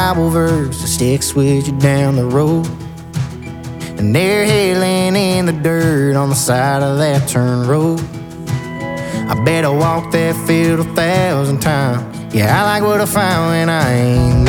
Bible verse that sticks with you down the road. And they're hailing in the dirt on the side of that turn road. I bet I walked that field 1,000 times. Yeah, I like what I found when I ain't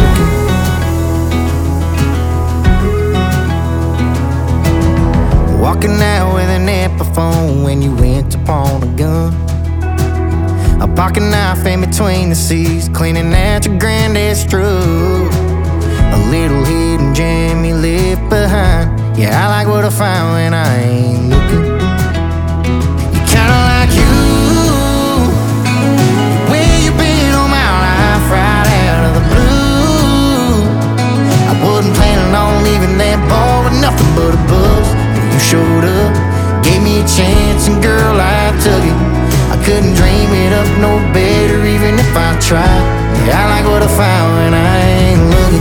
looking. Walking out with an Epiphone when you went to pawn a gun. A pocket knife in between the seats, cleaning out your granddad's truck. A little hidden gem you left behind. Yeah, I like what I found when I ain't looking. You kinda like you, where you been all my life, right out of the blue. I wasn't planning on leaving that bar with nothing but a buzz. You showed up, gave me a chance, and girl, I took it. I couldn't dream it up no better, even if I tried. Yeah, I like what I found when I ain't looking.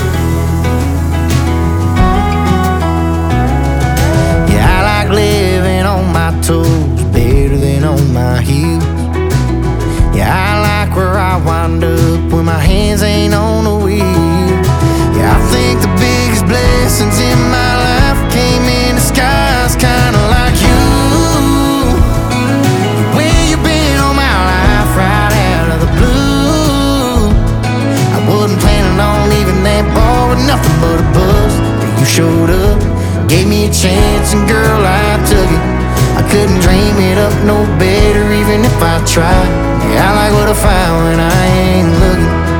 Yeah, I like living on my toes better than on my heels. Yeah, I like where I wind up when my hands ain't on the wheel. Yeah, I think the biggest blessings in my life came in disguise, kinda like you. Nothing but a buzz, but you showed up, gave me a chance, and girl, I took it. I couldn't dream it up no better, even if I tried. Yeah, I like what I found when I ain't looking.